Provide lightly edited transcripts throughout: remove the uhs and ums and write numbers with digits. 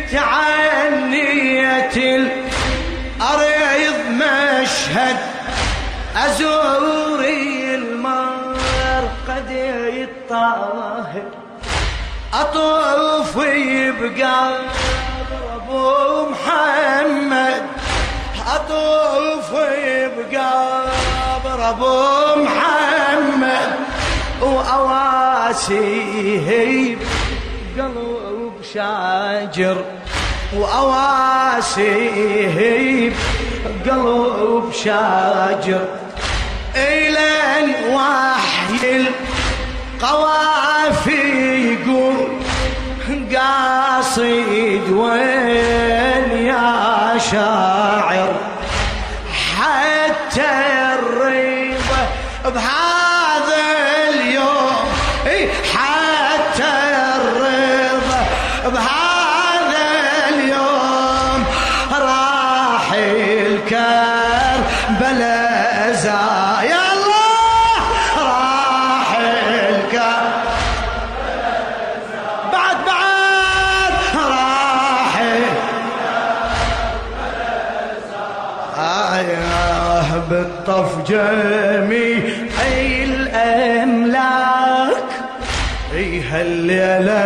تعنية الأرض مشهد أزور المرقد الطاهر أطوف بقبر أبو محمد أطوف بقبر أبو محمد وأواسيه بقلب شاجر وأواسيه بقلب شاجر إلى وحي القوافي يقول قاصد وين يا شاعر حتى الرضا بهذا اليوم حتى الرضا بهذا اليوم راح الكربلاء يا الله راح الكربلاء بعد راح بالطف جميع الأملاك هالليلة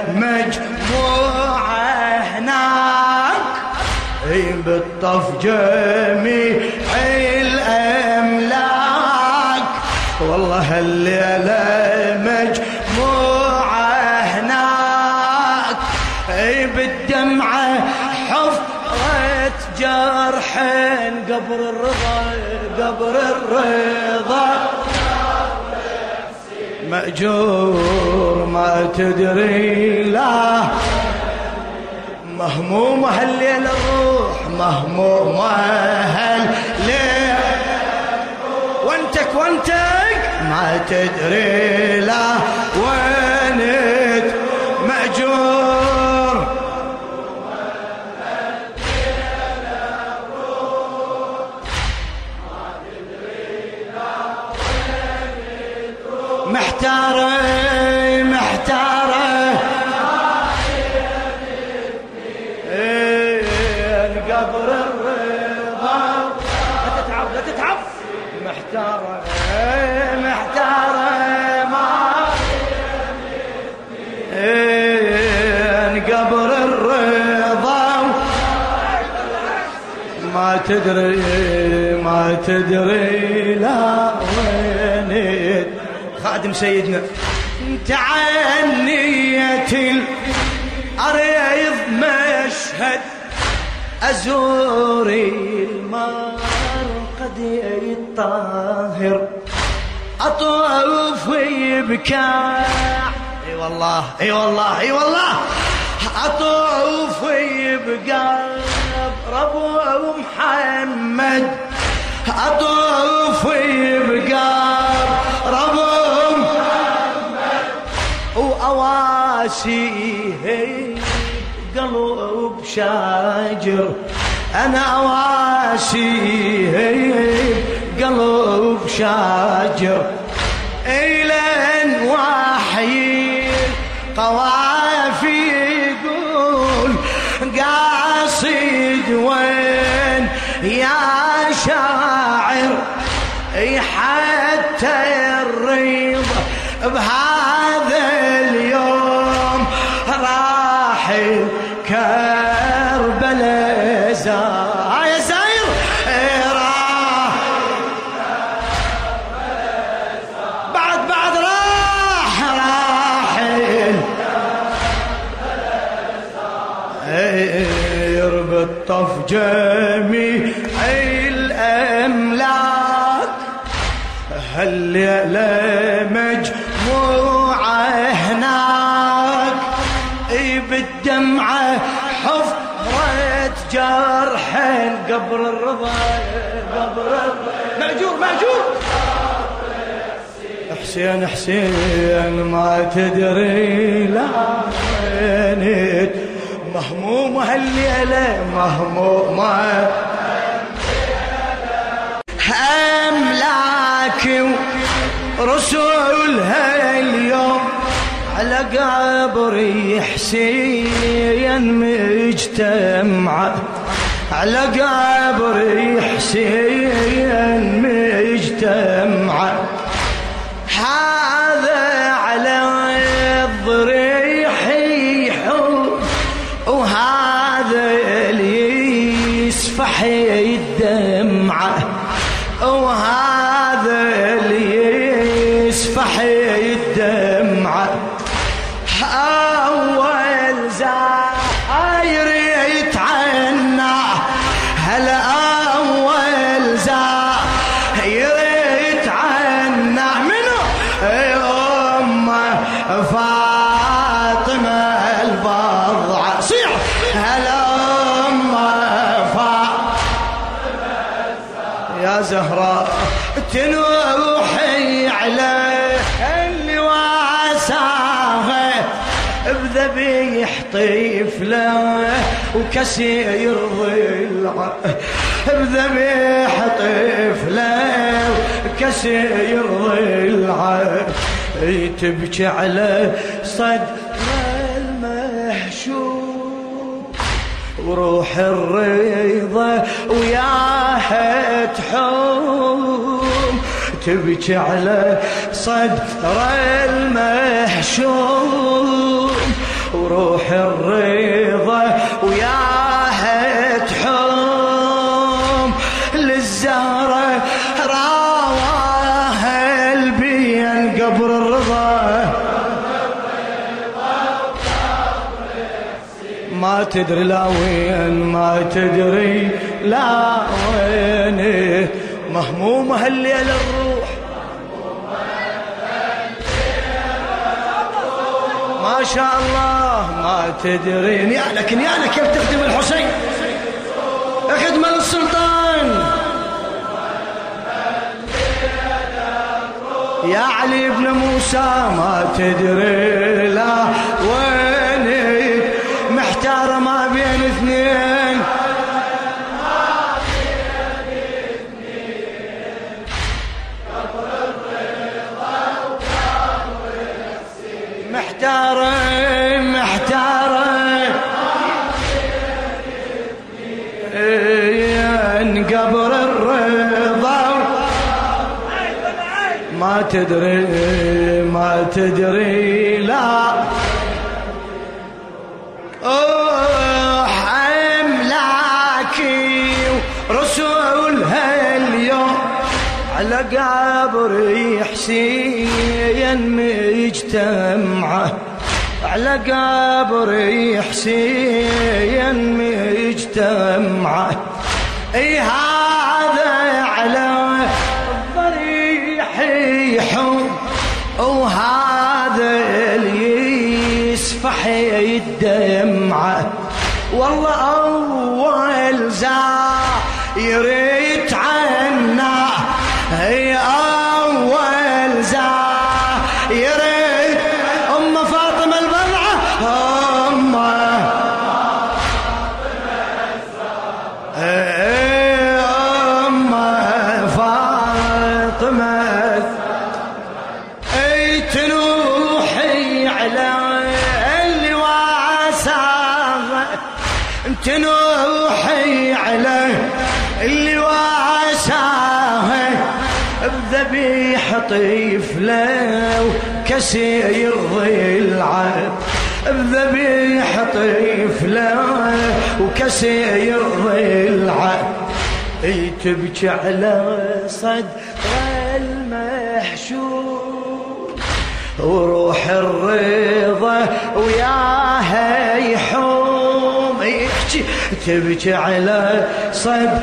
مجموعة هناك بالطف جميع الأملاك والله هالليلة مجموعة هناك بالدمعة حفرة جرح قبر الرضا مأجور ما تدري لا مهموم هالليل الروح مهموم هالليل وانتك ما تدري لا وينت مأجور محتارة قبر الرضا لا تتعب محتارة ما قبر الرضا ما تدري لا وينت خادم سيدنا تعنية الأرض مشهد أزور المرقد الطاهر أطوف بكاع اي والله أطوف بقبر أبو محمد أطوف بقبر أبو وأواسيه قلب شاجر أنا أواسيه قلب شاجر إلين وحي قوافي يقول قاصد وين يا شاعر حتى الرضا بهذا اليوم راح كربلاء يا زاير راح بعد راح يربط طف جميع الأملاك هالليلة مجموعة هناك بالدمعة حفرة جرح قبر الرضا مأجور حسين ما تدري لا وينت مهموم هالليلة مهمومة أملاك ورسولها اليوم على قبر حسين مجتمعة، على قبر حسين مجتمعة، هذا على الضريح يحب وهذا اللي يسفح الدمعة، وهذا اللي يسفح الدمعة. أول زاير يتعنى، هلا أول زاير يتعنى منو؟ أم فاطمة البضعة، صيح هلا أم فاطمة يا زهراء، تنوحي على اللي واساها بذبيح طفله وكسير ضلعه، بذبيح طفله وكسير ضلعه، تبكي على صدر المحشوم وروح الرضا وياها تحوم، تبكي على صدر المحشوم وروح الرضا وياها تحوم، للزهرة راواها البين قبر الرضا، ما تدري لا وين، ما تدري لا وين، مهمومة هالليلة الروح، ما شاء الله ما تدري نيالك كيف تخدم الحسين، خدمة للسلطان يا علي بن موسى، ما تدري لا وين، محتار ما بين اثنين، محتارة قبر الرضا، ما تدري لا حملاكي ورسولها اليوم، على قبر حسين مجتمعة، على قبر حسين مجتمعة، اي هذا على الضريح يحوم وهذا اللي يسفح الدمعة، والله أول زاير يتعنى، هي أول زاير أم فاطمة البضعة، أم فاطمة، أي تنوحي على اللي واساها، تنوحي على اللي واساها بذبيح طفله وكسير ضلعه، بذبيح طفله وكسير ضلعه، تبكي على صدر المحشوم وروح الرضا وياها يحوم، تبكي على صدر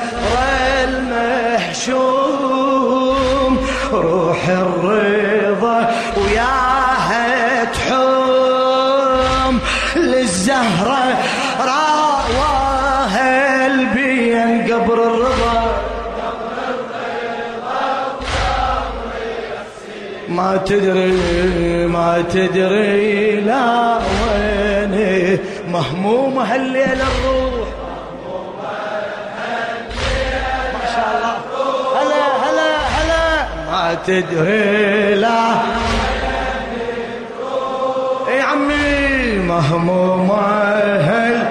المحشوم روح الرضا وياها تحوم، للزهرة راواها البين قبر الرضا، ما تدري لا وين، مهمومة هالليلة الروح، ما شاء الله، هلا ما تدري لا، يا عم مهموم أهل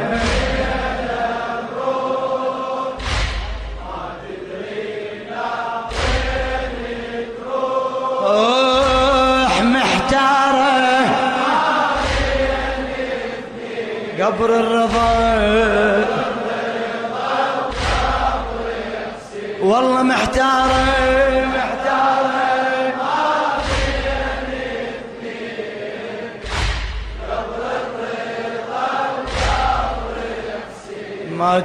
محتارة قبر الرضا والله محتارة ما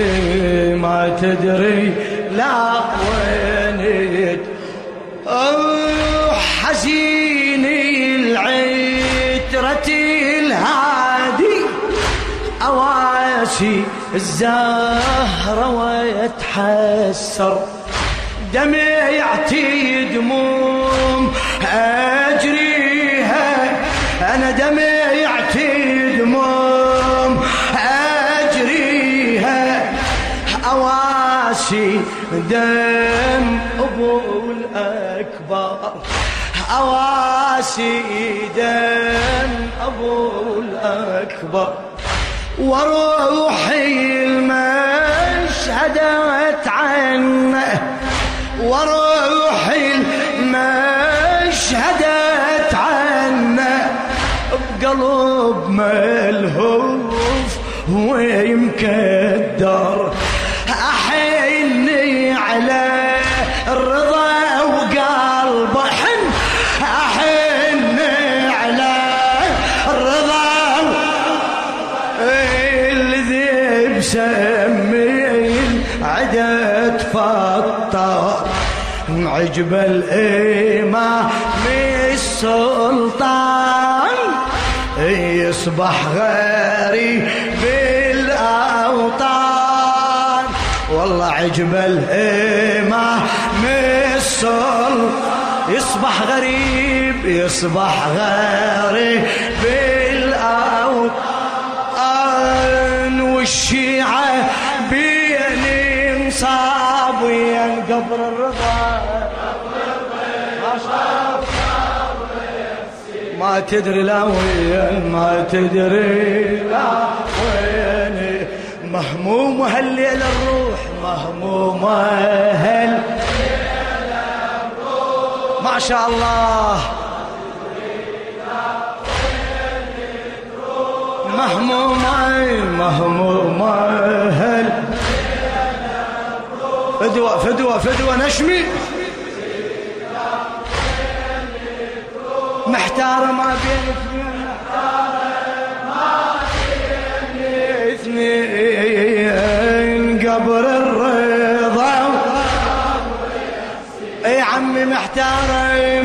تدري لا وينت حزيني العترة الهادي أواسي الزهرة ويتحسر دمعتي دموم أجريها أنا دمعتي دموم أجريها أواسي دم أبو الأكبر أواسي دم أبو الأكبر وروحي المشهدت عنه وروحي المشهدت عنه بقلب ملهوف ويمكدر أحني على الرضا وقلبه أحني على الرضا الذي بسمي عدد فطر عجب الإمام السلطان يصبح غريب بالأوطان والله عجب الإمام السلطان يصبح غريب بالأوطان والشيعة بين انصاب وين قبر الرضا ما تدري لا وين ما تدري لا وين مهموم هالليل الروح مهموم هال ما شاء الله مهموم هال فدوة نشمي محتارة ما بين اثنين قبر الرضا اي عمي محتارة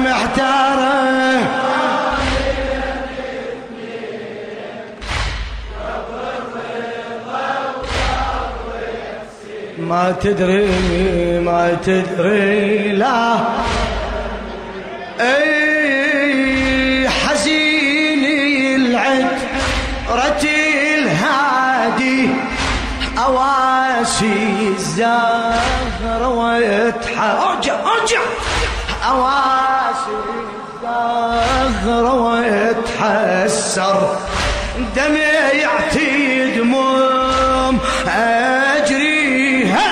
ما تدري لا اي حزيني العترة الهادي اواسي الزهرة ارجع اواسي الزهرة ويتحسر دمعتي دموم اجريها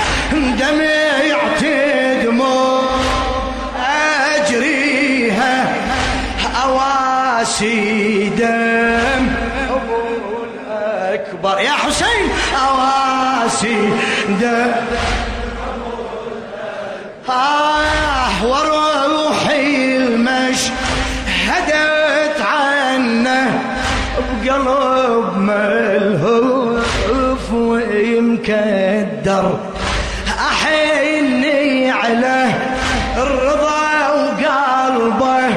دمعتي دموم اجريها اواسي دم ابو الاكبر يا حسين اواسي دم وروحي المشهدت عنه بقلب ملهوف ويمكدر أحني على الرضا وقلبه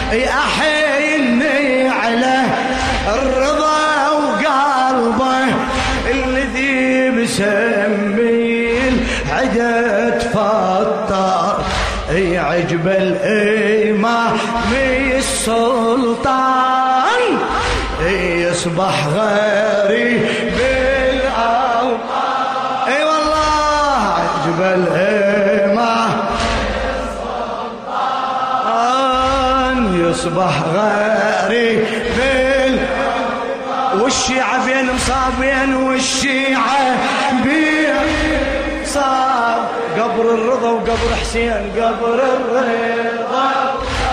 أحني على الرضا وقلبه الذي بسمي العدد فطر عجب الإمام السلطان يصبح غريب بالأوطان اي والله عجب الإمام السلطان يصبح غريب صابين والشيعة بيه صار قبر الرضا وقبر حسين قبر الرضا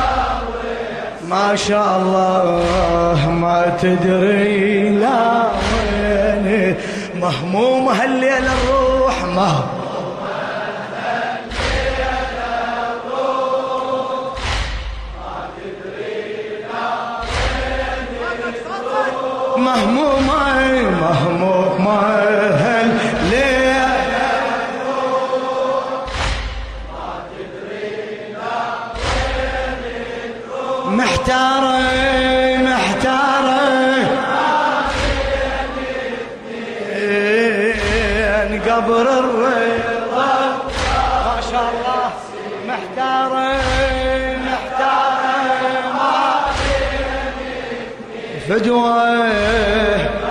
ما شاء الله ما تدري لا وين مهموم هالليل الروح مهموم هالليل محتارة قبر الرضا ما شاء الله محتارة فدوة